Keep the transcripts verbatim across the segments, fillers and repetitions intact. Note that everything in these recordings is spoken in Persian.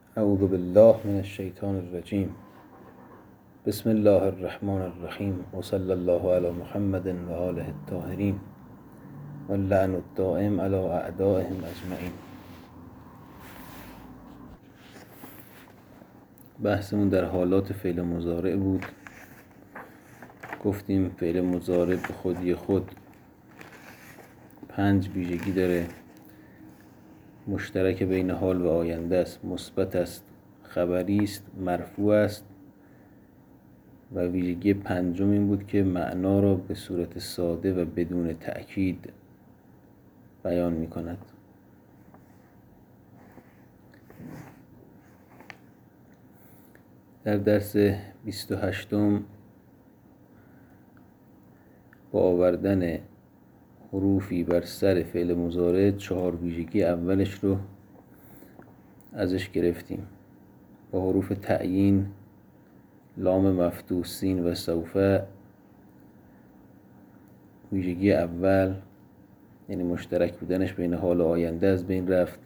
اعوذ بالله من الشیطان الرجیم. بسم الله الرحمن الرحیم و صلی الله علی محمد و آله الطاهرین و اللعن الدائم علی اعدائهم اجمعین. بحثمون در حالات فعل مضارع بود. گفتیم فعل مضارع به خودی خود پنج ویژگی داره. مشترک بین حال و آینده است، مثبت است، خبری است، مرفوع است و ویژگی پنجم این بود که معنا را به صورت ساده و بدون تأکید بیان می کند. در درس بیست و هشتم با آوردن حروفی بر سر فعل مضارع چهار ویژگی اولش رو ازش گرفتیم. با حروف تعیین، لام مفتوح، سین و سوف، ویژگی اول یعنی مشترک بودنش بین حال و آینده از بین رفت.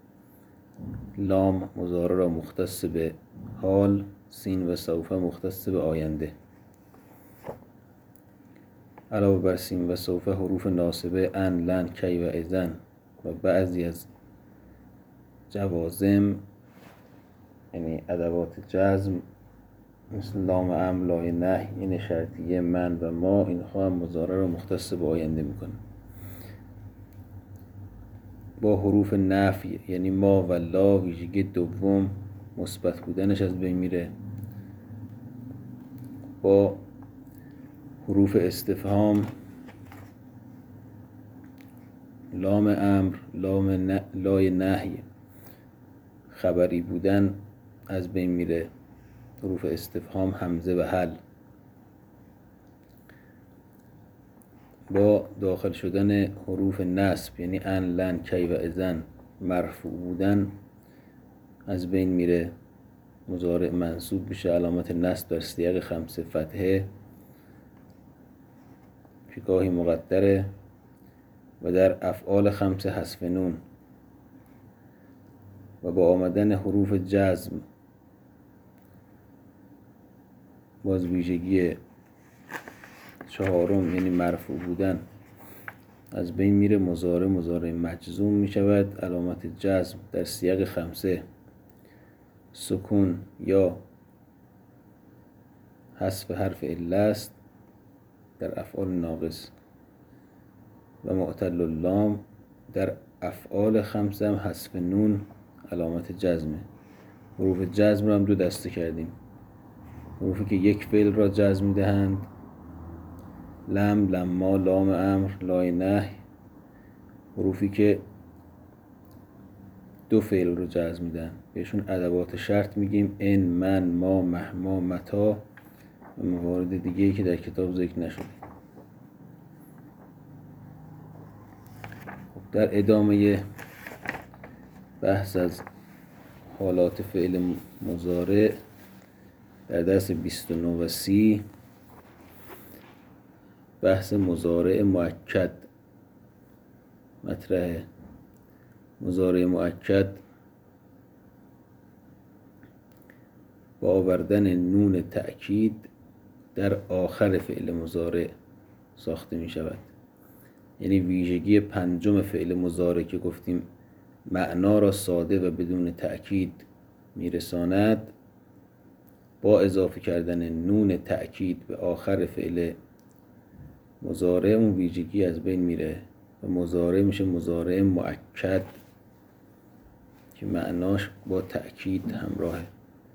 لام مضارع را مختص به حال، سین و سوف مختص به آینده. علاوه بر سین و سوف حروف ناصبه ان، لن، کی و اذن و بعضی از جوازم یعنی ادوات جزم مثل لام امر، لای نهی، این شرطیه، من و ما، اینها هم مضارع را مختص به آینده میکنه. با حروف نفی یعنی ما و لا ویژگی دوم مثبت بودنش از بین میره. با حروف استفهام، لام امر، لام ن... لای نهی، خبری بودن از بین میره. حروف استفهام، همزه و حل. با داخل شدن حروف نصب یعنی ان، لن، کی و اذن مرفوع بودن از بین میره. مضارع منصوب میشه، علامت نصب در سیاق خمسه فتحه که گاهی مقدره و در افعال خمسه حذف نون. و با آمدن حروف جزم باز ویژگی چهارم یعنی مرفوع بودن از بین میره. مضارع مضارع مجزوم میشود، علامت جزم در سیاق خمسه سکون یا حذف حرف عله است در افعال ناقص. و معتل اللام در افعال خمسه هم حذف نون علامت جزمه. حروف جزم را هم دو دسته کردیم: حروفی که یک فعل را جزم میدهند، لم، لما، لام امر، لای نهی. حروفی که دو فعل رو جزم میدن بهشون ادوات شرط میگیم: ان، من، ما، مهما، متا و موارد دیگه‌ای که در کتاب ذکر نشده. در ادامه بحث از حالات فعل مضارع در درس بیست و نه و سی بحث مضارع مؤکد مطرحه. مضارع مؤکد با آوردن نون تأکید در آخر فعل مضارع ساخته می شود. یعنی ویژگی پنجم فعل مضارع که گفتیم معنا را ساده و بدون تأکید میرساند، با اضافه کردن نون تأکید به آخر فعل مضارع اون ویژگی از بین میره و مضارع میشه مضارع مؤکد که معناش با تأکید همراهه.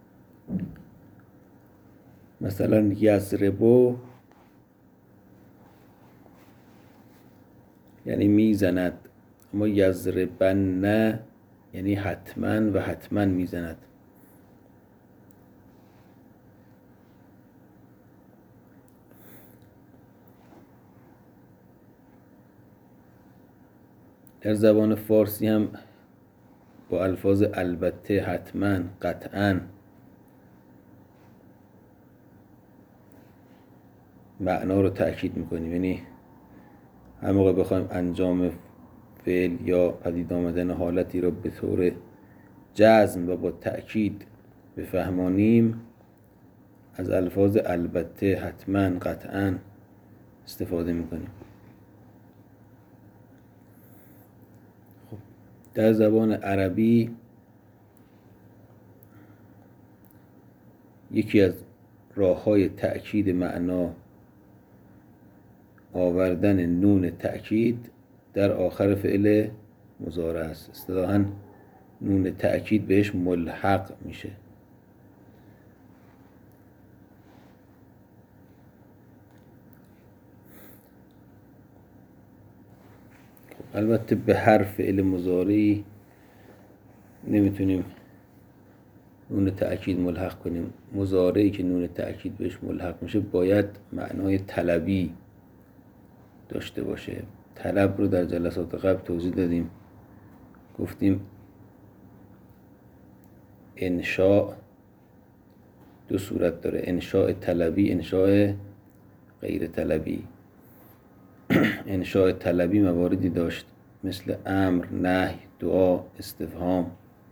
مثلا یضربو یعنی میزند، اما یضربن نه یعنی حتما و حتما میزند. در زبان فارسی هم با الفاظ البته، حتما، قطعا معنا رو تأکید میکنیم. یعنی هر موقع بخوایم انجام فعل یا پدید آمدن حالتی رو به طور جزم و با تأکید بفهمانیم از الفاظ البته، حتما، قطعا استفاده میکنیم. خب در زبان عربی یکی از راه‌های تأکید معنا آوردن نون تأکید در آخر فعل مضارع است. اصطلاحاً نون تأکید بهش ملحق میشه. البته به هر فعل مضارعی نمیتونیم نون تأکید ملحق کنیم. مضارعی که نون تأکید بهش ملحق میشه باید معنای طلبی داشته باشه. طلب رو در جلسات قبل توضیح دادیم، گفتیم انشاء دو صورت داره، انشاء طلبی، انشاء غیر طلبی. انشاء طلبی مواردی داشت مثل امر، نهی، دعا، استفهام.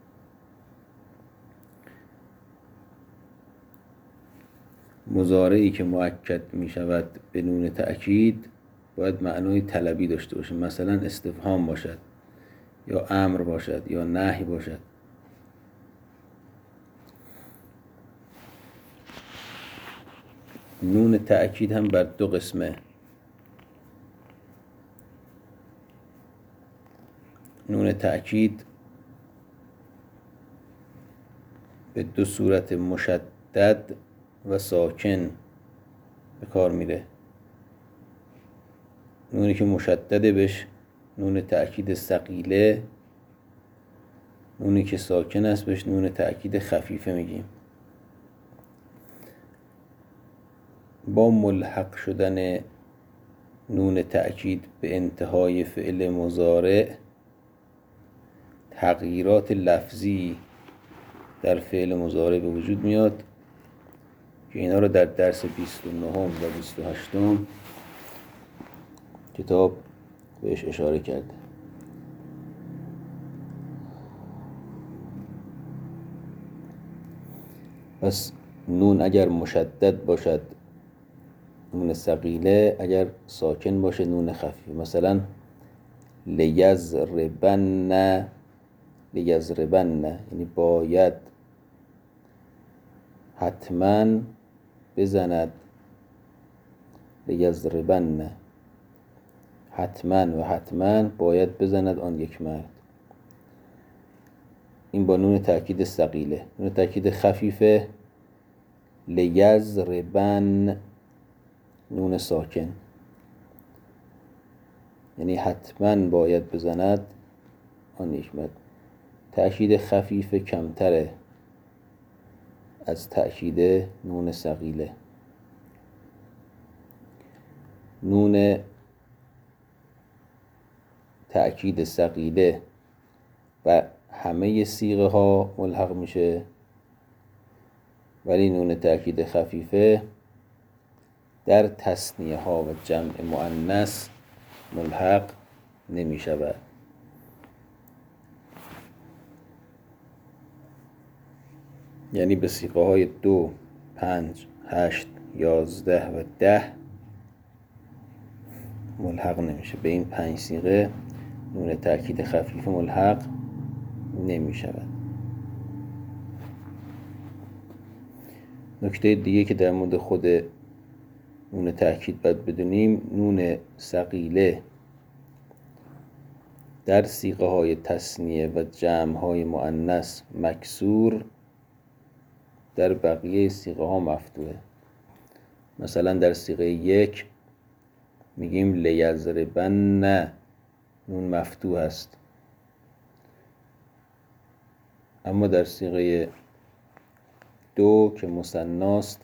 مضارعی که مؤکد می شود به نون تأکید باید معنای طلبی داشته باشه، مثلا استفهام باشد یا امر باشد یا نهی باشد. نون تأکید هم بر دو قسمه. نون تأکید به دو صورت مشدد و ساکن به کار میره. نونی که مشدده بهش نون تأکید ثقیله، نونی که ساکن است بهش نون تأکید خفیفه میگیم. با ملحق شدن نون تأکید به انتهای فعل مضارع تغییرات لفظی در فعل مضارع به وجود میاد که اینا رو در درس بیست و نه و بیست و هشت کتاب بهش اشاره کرده. پس نون اگر مشدد باشد نون ثقیله، اگر ساکن باشه نون خفیف. مثلا لیضربن، لیضربن یعنی باید، حتما بزند، لیضربن حتما و حتما باید بزند آن یک مرد. این با نون تأکید ثقیله. نون تأکید خفیفه لیضربن نون ساکن، یعنی حتما باید بزند آن یک مرد. تأکید خفیف کمتره از تأکید نون ثقیله. نون تأکید ثقیله و همه صیغه ها ملحق میشه، ولی نون تأکید خفیفه در تثنیه ها و جمع مؤنث ملحق نمی شود. یعنی به صیغه های دو، پنج، هشت، یازده و ده ملحق نمیشه. به این پنج صیغه نون تأکید خفیف ملحق نمی شود. نکته دیگه که در مورد خود نون تأکید باید بدونیم، نون ثقیله در صیغه های تثنیه و جمع های مؤنث مکسور، در بقیه صیغه ها مفتوحه. مثلا در صیغه یک میگیم لیضربن، نون مفتوح است، اما در صیغه دو که مثناست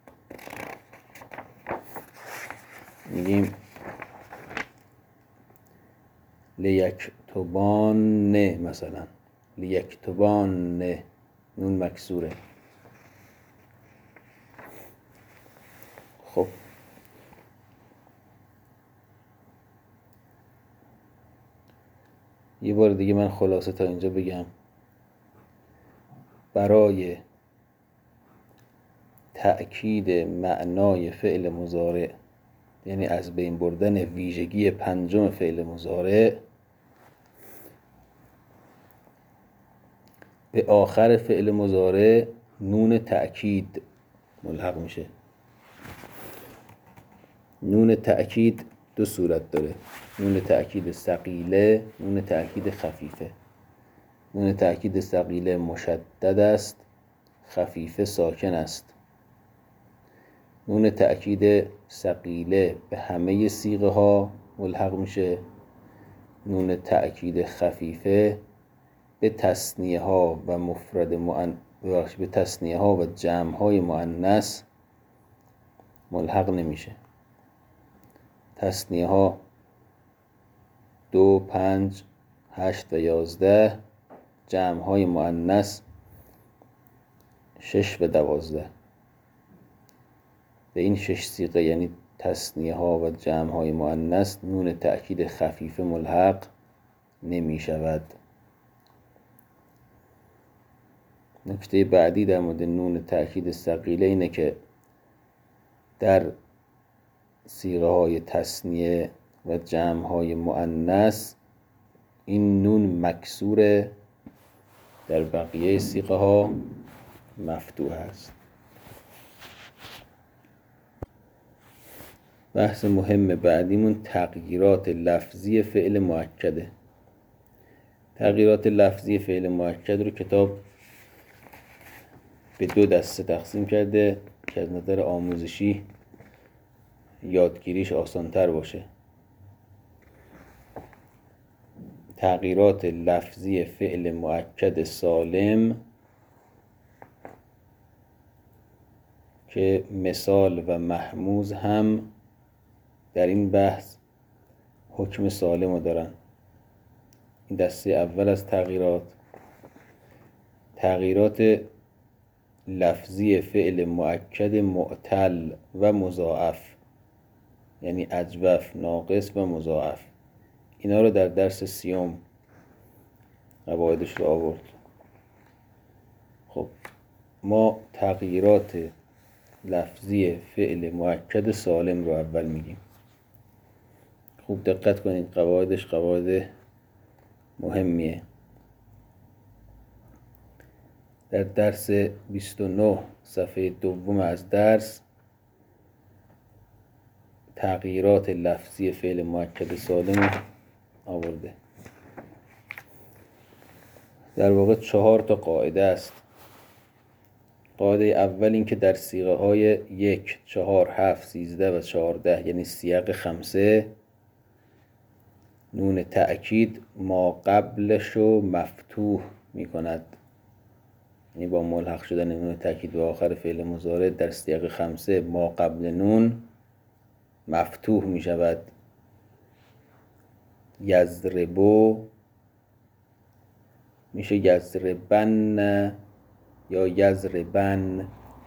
میگیم لیکتبان، مثلا لیکتبان نون مکسوره. خب یه بار دیگه من خلاصه تا اینجا بگم. برای تأکید معنای فعل مضارع، یعنی از بین بردن ویژگی پنجم فعل مضارع، به آخر فعل مضارع نون تأکید ملحق میشه. نون تأکید دو صورت داره: نون تأکید ثقیله، نون تأکید خفیفه. نون تأکید ثقیله مشدد است، خفیفه ساکن است. نون تأکید ثقیله به همه صیغه ها ملحق میشه. نون تأکید خفیفه به تثنیه ها و مفرد مؤنث به تثنیه ها و جمع های مؤنث ملحق نمیشه. تثنیه ها دو، پنج، هشت و یازده، جمع های مؤنث شش و دوازده. به این شش صیغه یعنی تثنیه ها و جمع های مؤنث نون تأکید خفیفه ملحق نمی شود. نکته بعدی در مورد نون تأکید ثقیله اینه که در صیغه های تثنیه و جمع های مؤنث این نون مکسوره، در بقیه صیغه ها مفتوح است. بحث مهم بعدیمون تغییرات لفظی فعل مؤکده. تغییرات لفظی فعل مؤکد رو کتاب به دو دسته تقسیم کرده که از نظر آموزشی یادگیریش آسان‌تر باشه. تغییرات لفظی فعل مؤکد سالم که مثال و محموز هم در این بحث حکم سالم رو دارن. این دسته اول از تغییرات، تغییرات لفظی فعل مؤکد معتل و مضاعف، یعنی اجوف، ناقص و مضاعف. اینا رو در درس سیوم قواعدش رو آورد. خب ما تغییرات لفظی فعل مؤکد سالم رو اول میگیم. خوب دقت کنید، قواعدش قواعد مهمیه. در درس بیست و نه صفحه دوم از درس تغییرات لفظی فعل مؤکد سالم آورده. در واقع چهار تا قاعده است. قاعده اول این که در صیغه های یک، چهار، هفت، سیزده و چهارده یعنی سیاق خمسه، نون تأکید ما قبلش رو مفتوح می کند. یعنی با ملحق شدن نون تأکید به آخر فعل مضارع در سیاق خمسه ما قبل نون مفتوح می شود. یضربو میشه یضربن یا یضربن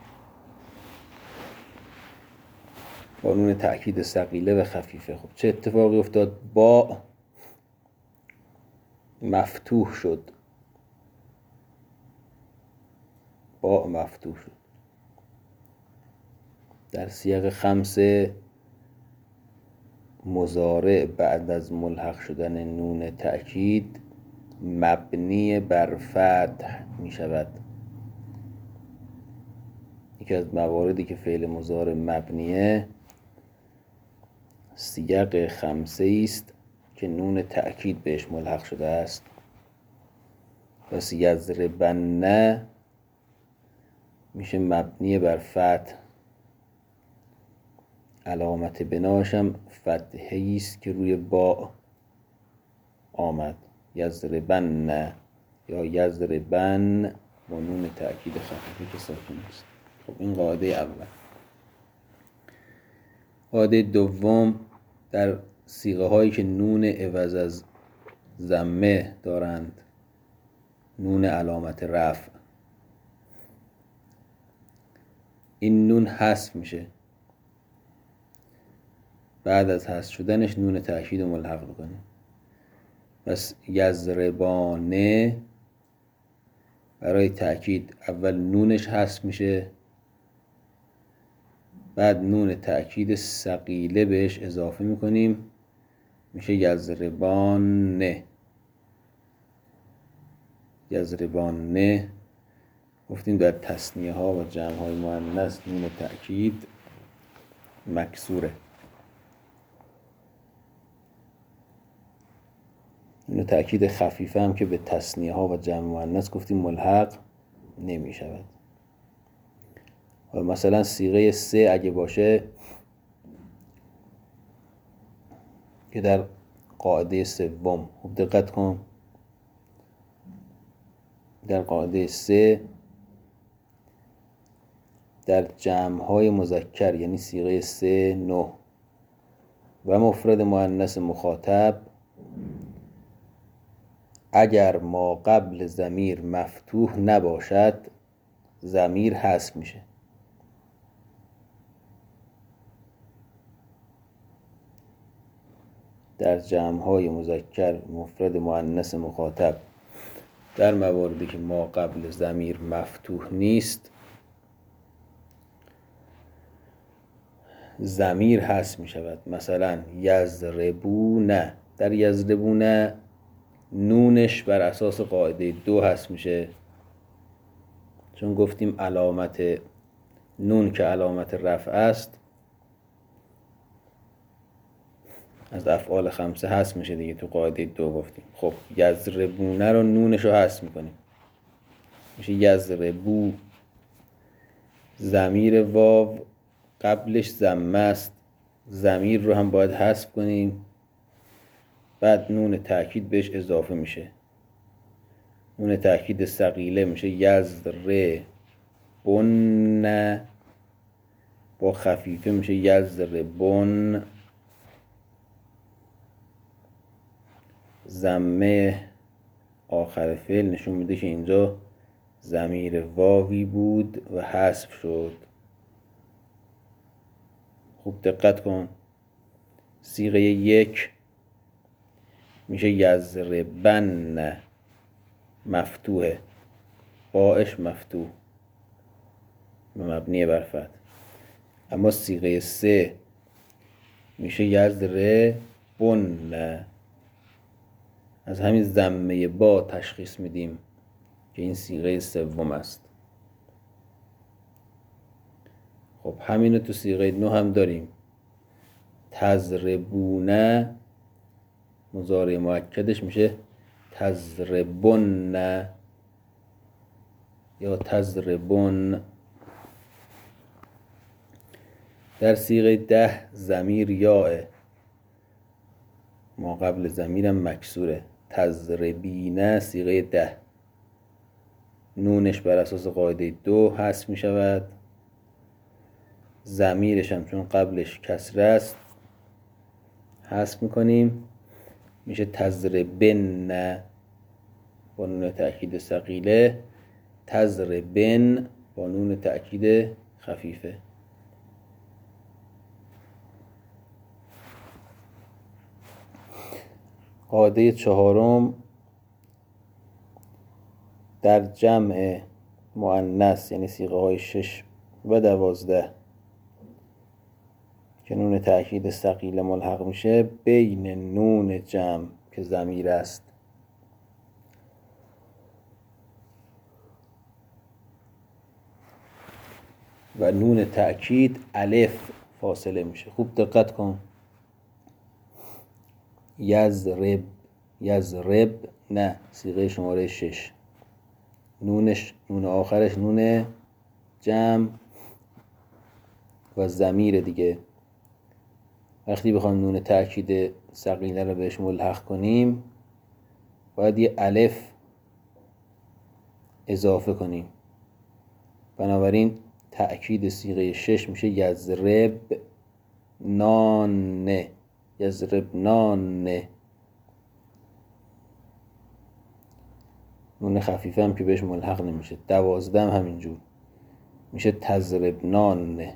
با نون تأکید ثقیله و خفیفه. خب چه اتفاقی افتاد؟ با مفتوح شد. با مفتوح شد. در سیاق خمسه مضارع بعد از ملحق شدن نون تأکید مبنی بر فتح می شود. یکی از مواردی که فعل مضارع مبنیه سیاق خمسه است که نون تأکید بهش ملحق شده است. پس یضربن میشه مبنی بر فتح، علامت بناش هم فتحه‌ای است که روی با آمد. یضربن یا یضربن با نون تأکید خفیفی که ساکن است. خب این قاعده اول. قاعده دوم در صیغه هایی که نون عوض از ضمه دارند، نون علامت رفع، این نون حذف میشه. بعد از حذف شدنش نون تأکید رو ملحق بکنه. پس یضربانه برای تأکید اول نونش حذف میشه، بعد نون تأکید ثقیله بهش اضافه میکنیم، میشه یضربان. یضربان. گفتیم در تثنیه ها و جمع های مؤنث نون تأکید مکسوره. نون تأکید خفیفه هم که به تثنیه ها و جمع مؤنث گفتیم ملحق نمی شود. و مثلا صیغه سه اگه باشه که در قاعده سوم، خوب دقت کن، در قاعده سه در جمع های مذکر یعنی صیغه سه نه و مفرد مؤنث مخاطب اگر ما قبل ضمیر مفتوح نباشد ضمیر حذف میشه. در جمع های مذکر مفرد مؤنث مخاطب در مواردی که ما قبل ضمیر مفتوح نیست ضمیر حذف می شود. مثلا یضربون، در یضربون نونش بر اساس قاعده دو حذف میشه، چون گفتیم علامت نون که علامت رفع است از افعال خمسه حذف میشه دیگه، تو قاعده دو گفتیم. خب یضربونه رو نونش رو حذف میکنیم، میشه یضربو. ضمیر واو قبلش ضمه است، ضمیر رو هم باید حذف کنیم، بعد نون تأکید بهش اضافه میشه، نون تأکید ثقیله میشه یضربون، با خفیفه میشه یضربون. ضمه آخر فعل نشون میده که اینجا ضمیر واوی بود و حذف شد. خوب دقت کن، صیغه یک میشه یضربن، مفتوحه، باش مفتوح مبنی بر فتح. اما صیغه سه میشه یضربن، از همین ضمه با تشخیص میدیم که این صیغه سوم است. خب همینو تو صیغه نو هم داریم، تضربون مضارع مؤکدش میشه تضربن یا تضربون. در صیغه ده ضمیر یاء، ما قبل ضمیرم مکسوره، تضربین صیغه ده نونش بر اساس قاعده دو حذف می شود، ضمیرش هم چون قبلش کسره است حذف میکنیم، میشه تضربن با نون تأکید ثقیله، تضربن با نون تأکید خفیفه. قاعده چهارم در جمع مؤنث یعنی صیغه های شش و دوازده که نون تأکید ثقیله ملحق میشه بین نون جمع که ضمیر است و نون تأکید الف فاصله میشه. خوب دقت کن، یضرب، یضرب نه صیغه شماره شش، نونش نون آخرش نون جمع و ضمیر دیگه. وقتی بخوایم نون تأکید ثقیله رو بهش ملحق کنیم باید یه الف اضافه کنیم، بنابراین تأکید صیغه شش میشه یضرب نان، یضرب نان. نون خفیفه هم که بهش ملحق نمیشه. دوازده هم همینجور میشه تضرب نان.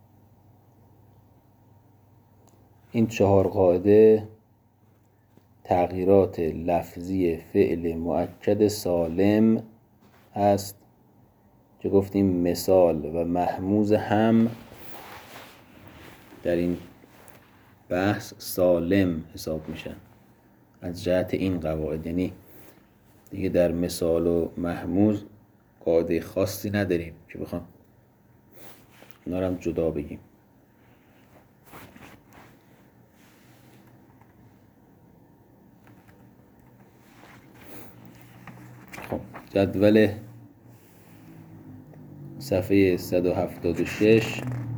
این چهار قاعده تغییرات لفظی فعل مؤکد سالم است که گفتیم مثال و محموز هم در این بحث سالم حساب میشن از جهت این قواعد. یعنی دیگه در مثال و محموز قاعده خاصی نداریم که بخوام اونا رو هم جدا بگیم. خب جدول صفحه صد و هفتاد و شش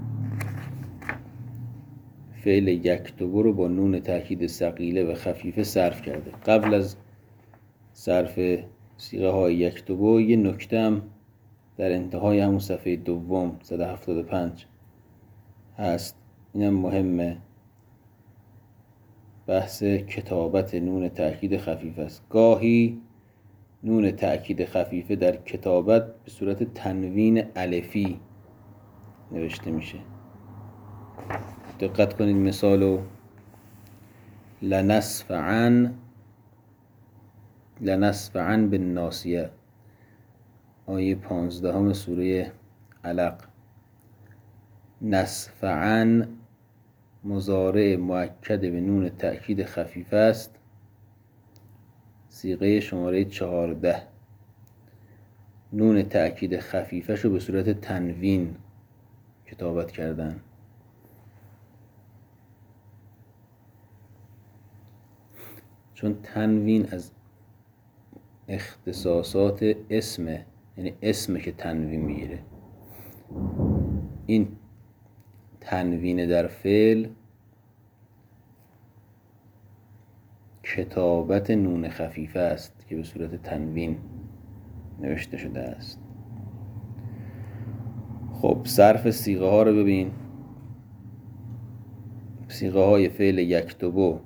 فعل یکتبو رو با نون تأکید ثقیله و خفیفه صرف کرده. قبل از صرف صیغه های یکتبو یه نکته هم در انتهای همون صفحه دوم صد و هفتاد و پنج هست، اینم مهمه. بحث کتابت نون تأکید خفیف است. گاهی نون تأکید خفیفه در کتابت به صورت تنوین الفی نوشته میشه. دقت کنید مثالو: لنصفعن لنصفعن بالناصیه، آیه پانزدهم سوره علق. نصفعن مضارع مؤکد به نون تأکید خفیف است، صیغه شماره چهارده. نون تأکید خفیفه شو به صورت تنوین کتابت کردن. چون تنوین از اختصاصات اسمه، یعنی اسمه که تنوین میگیره. این تنوین در فعل کتابت نون خفیفه است که به صورت تنوین نوشته شده است. خب صرف صیغه ها رو ببین. صیغه های فعل یکتبو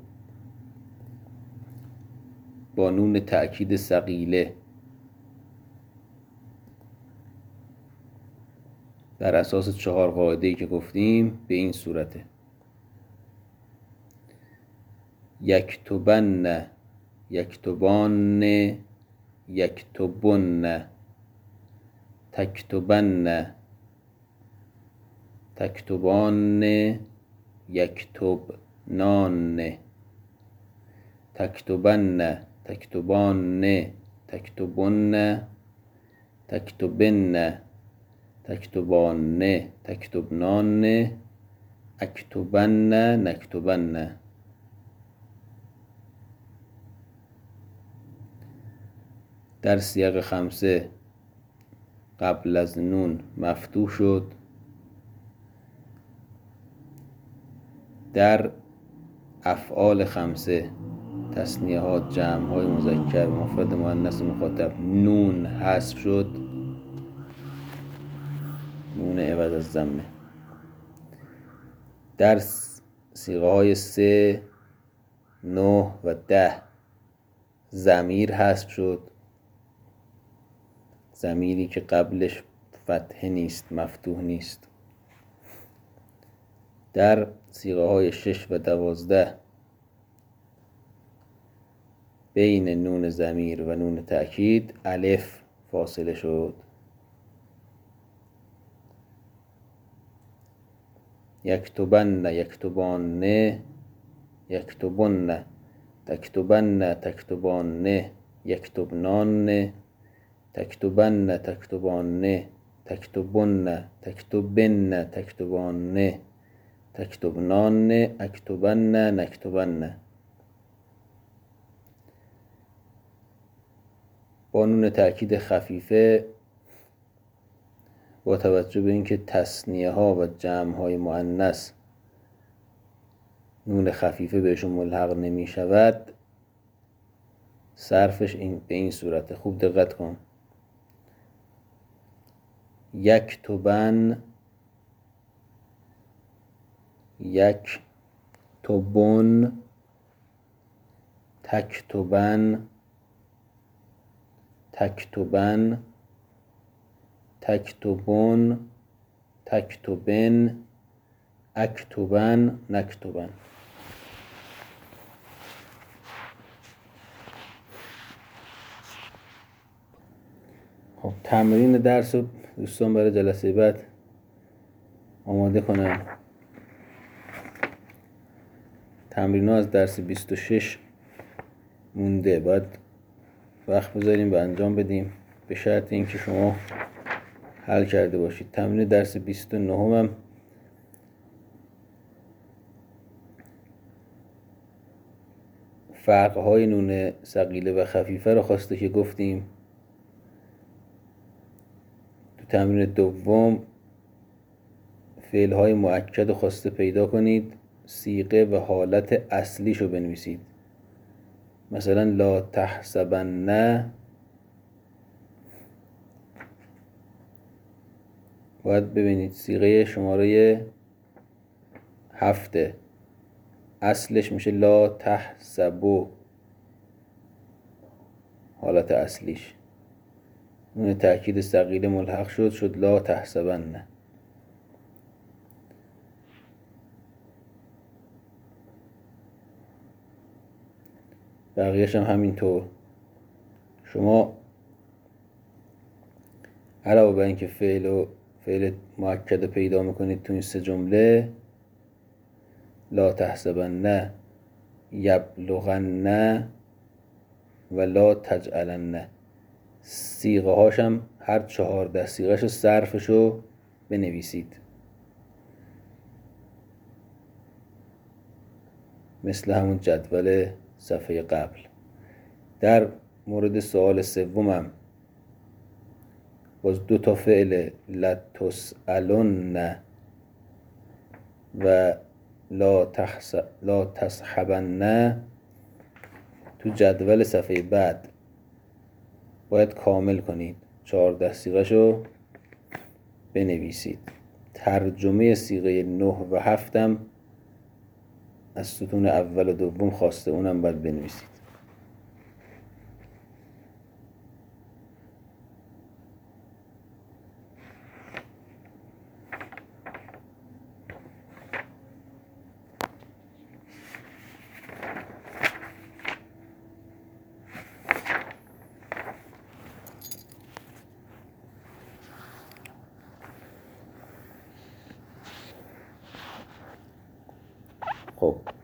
با نون تأکید ثقیله بر اساس چهار قاعده‌ای که گفتیم به این صورته: یکتبن، یکتبان، یکتبن، تکتبن، تکتبان، یکتبنان، تکتبن، تکتبان، تکتبن، تکتبن، تکتبان، تکتبنان، اکتبن، نکتبن. در سیاق خمسه قبل از نون مفتوح شد. در افعال خمسه تثنیه ها، جمع های مذکر و مفرد مؤنث مخاطب نون حذف شد، نون عوض از ضمه. در صیغه های سه، نه و ده ضمیر حذف شد، ضمیری که قبلش فتحه نیست، مفتوح نیست. در صیغه های شش و دوازده بین نون ضمیر و نون تأکید الف فاصله شد. یکتبن، یکتبان، یکتبن، تکتبن، تکتبان، یکتبنان، تکتبن، تکتبان، تکتبن، تکتبن، تکتبان، تکتبنان، اکتبن، نکتبن. با نون تأکید خفیفه با توجه به اینکه تثنیه ها و جمع های مؤنث نون خفیفه بهشون ملحق نمی شود، صرفش این به این صورته. خوب دقت کن: یکتبن، یکتبن، تکتبن، تکتبن، تکتبن، تکتبن، اکتبن، نکتبن. خب تمرین درس رو دوستان برای جلسه بعد آماده کنن. تمرین ها از درس بیست و شش مونده، باید وقت بذاریم و انجام بدیم به شرط اینکه شما حل کرده باشید. تمرین درس بیست و نه هم فرق‌های نون ثقیله و خفیفه رو خواسته که گفتیم. تو تمرین دوم فعل‌های مؤکد رو خواسته پیدا کنید، صیغه و حالت اصلیش رو بنویسید. مثلا لا تحسبن باید ببینید صیغه شماره هفته، اصلش میشه لا تحسبو، حالت اصلیش نون تأکید ثقیله ملحق شد شد لا تحسبن. بقیهش هم همینطور. شما علاوه بر اینکه فعل و فعل مؤکد پیدا میکنید تو این سه جمله، لا تحسبن، یبلغن و لا تجعلن، صیغه هاش هم هر چهارده صیغهش صرفشو بنویسید مثل همون جدول صفحه قبل. در مورد سوال سومم باز دو تا فعل لتسألن و لا تحس لا تصحبن تو جدول صفحه بعد باید کامل کنید، چهارده صیغه‌شو بنویسید. ترجمه صیغه نه و هفتم از ستون اول و دوم خواسته، اونم باید بنویسید. خب